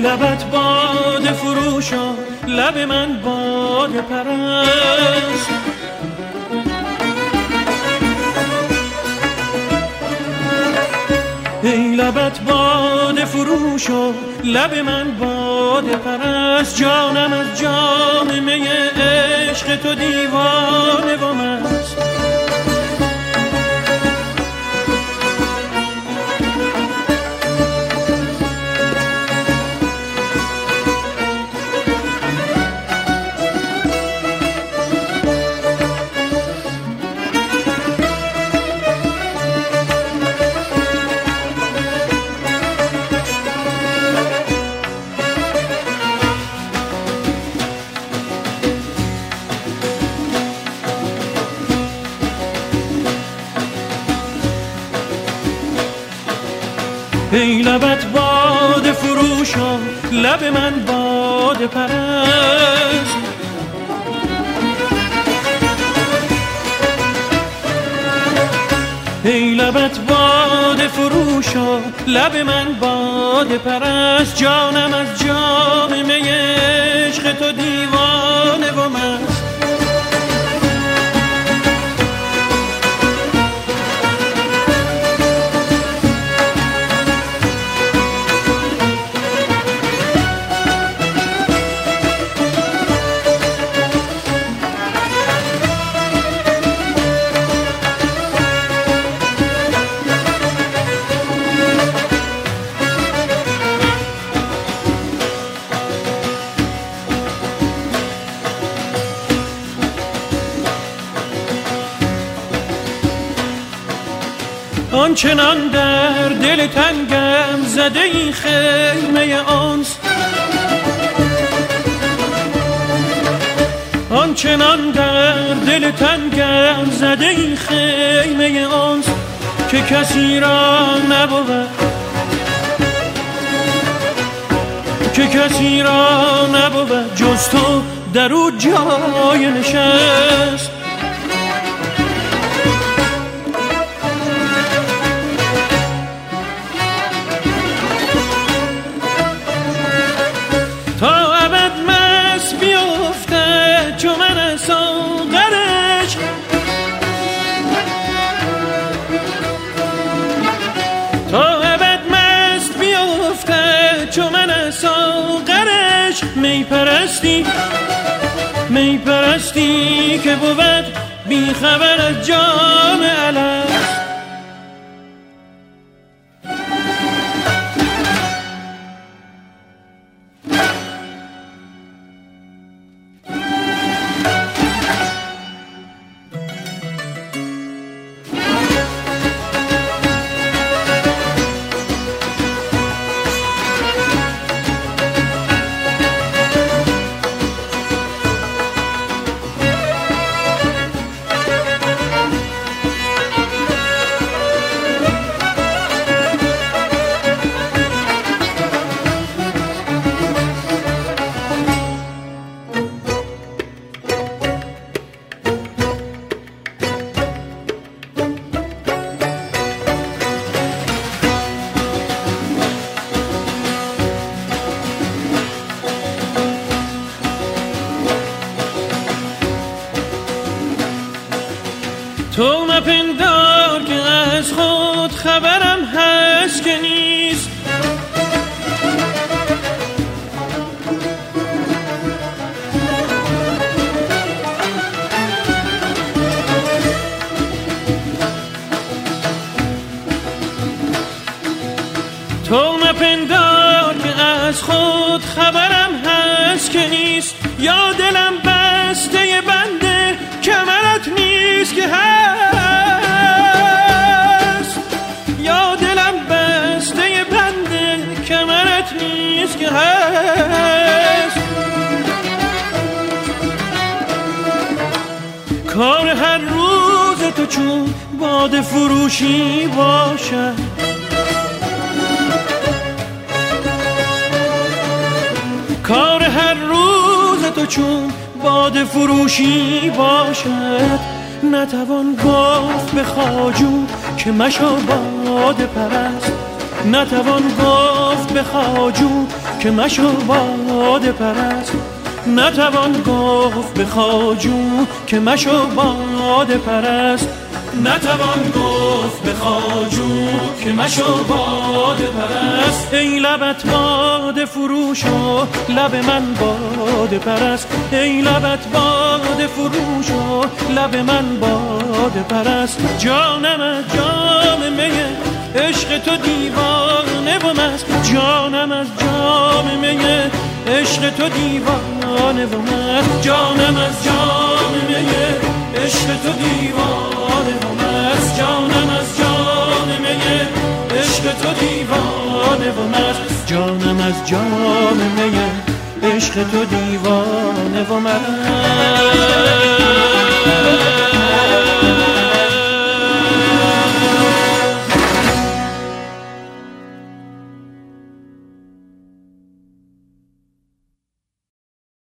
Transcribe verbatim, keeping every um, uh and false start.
لبت باده فروشا لب من باده پرست ای لبت باده فروشا لب من باده پرست جانم از جام می عشق تو دیوانه و مست ای لبت باده فروشا لب من باده پرست ای لبت باده فروشا لب من باده پرست جانم از جام می عشق تو دیوانه و مست آنچنان در دل تنگم زده این خیمه آنس آنچنان در دل تنگم زده این خیمه آنس که کسی را نبود که کسی را نبود جز تو در او جای نشست می پرستی می پرستی که بود بی خبر از جام الست تو مپندار که از خود خبرم هست که نیست تو مپندار که از خود خبرم هست که نیست یا دلم بسته بنده کمرت نیست که هست یا دلم بسته بنده کمرت نیست که هست کار هر روز تو چون باده فروشی باشد کار هر روز تو چون باده فروشی باشد نتوان گفت به خواجو که مشو باده پرست نتوان گفت به خواجو که مشو باده پرست، نتوان گفت به خواجو که مشو باده پرست، نتوان گفت به خواجو که مشو باده پرست. ای لبت باده فروش و لب من باده پرست، ای لبت باده فروش و لب من باده پرست. جانم از جام می عشق تو دیوانه و مست، جانم از جام می عشق تو دیوانه و مست، جانم از جام می عشق تو دیوانه و مست، جانم از جام می عشق تو دیوانه و مست، جانم از جام می عشق تو دیوانه و مست.